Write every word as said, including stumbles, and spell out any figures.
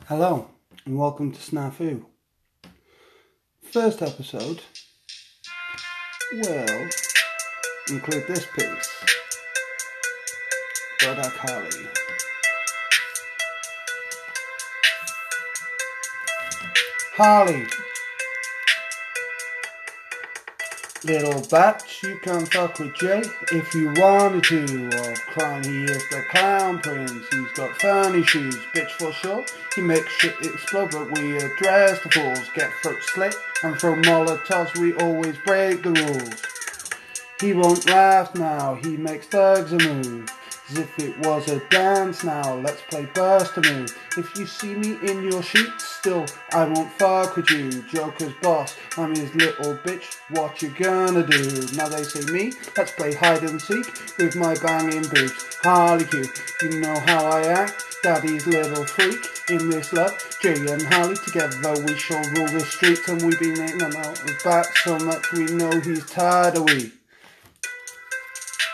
Hello and welcome to Snafu. First episode will include this piece, Bodak Harley. Harley, little batch, you can fuck with Jay if you wanted to. Or crying, he is the clown prince. He's got funny shoes, bitch for sure. He makes shit explode, but we address the fools. Get throat slit and throw molotovs. We always break the rules. He won't laugh now. He makes thugs a move. As if it was a dance now, let's play burst a move. If you see me in your sheets, still I won't fuck with you. Joker's boss, I'm his little bitch, what you gonna do? Now they say me, let's play hide and seek with my banging boobs. Harley Q, you know how I act, daddy's little freak. In this love, Jay and Harley together we shall rule the streets. And we've been in and out of back so much we know he's tired of we.